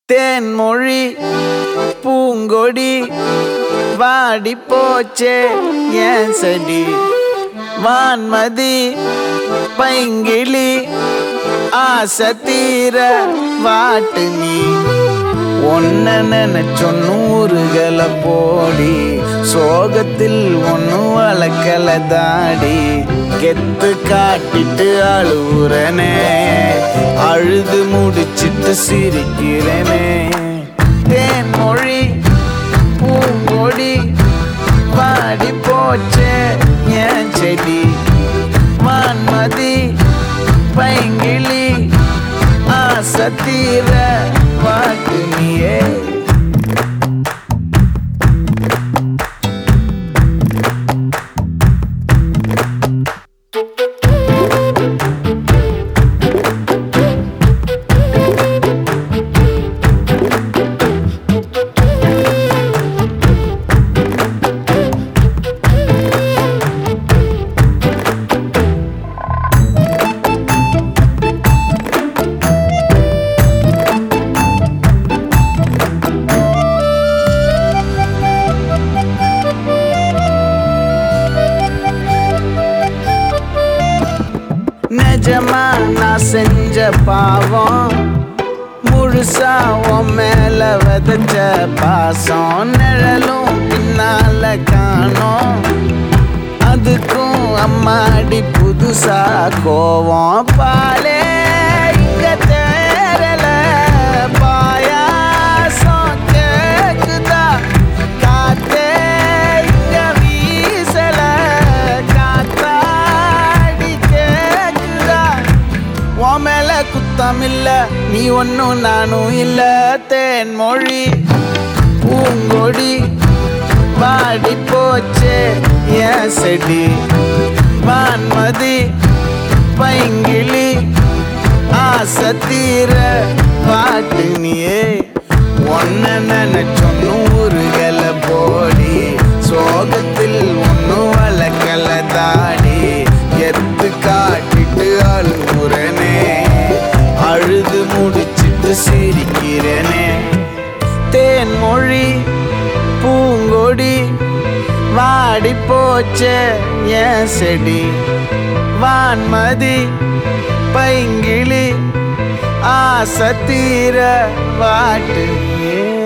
தேன்மொழி பூங்கொடி வாடி போச்சே ஏன் செடி வான்மதி பைங்கிளி ஆசை தீர வாட்டு நீ ஒன்ன நினைச்சொன்னூறுகள போடி சோகத்தில் ஒன்னு வளர்க்கல தாடி கெத்து காட்டிட்டு அழுவுறனே அழுது முடிச்சிட்டு சிரிக்கிறனே தேன்மொழி பூங்கொடி வாடி போச்சே ஏன் செடி வான்மதி பைங்கிளி ஆசை தீர வாட்டு நீயே நிஜமா நான் செஞ்ச பாவம் முழுசா உன் மேல விதைச்ச பாசம் நிழலும் பின்னால காணோம் அதுக்கும் அம்மாடி புதுசா கோவம் பாலே இங்க தேரல பாயாசம் கேக்குதா காத்தே இங்க வீசல உன் மேல குத்தம் இல்ல நீ ஒன்னும் நானும் இல்ல தேன்மொழி பூங்கொடி வாடி போச்சே ஏன் செடி வான்மதி பைங்கிளி ஆசை தீர வாட்டு நீயே ஒன்ன நினைச்சொன்னூறுகள போடி சோகத்தில் ஒன்னும் வளர்க்கல தாடி எத்து காட்டிட்டு அழுகுறனே அழுது முடிச்சிட்டு சிரிக்கிறனே தேன்மொழி பூங்கொடி வாடி போச்சே ஏன் செடி வான்மதி பைங்கிளி ஆசை தீர வாட்டு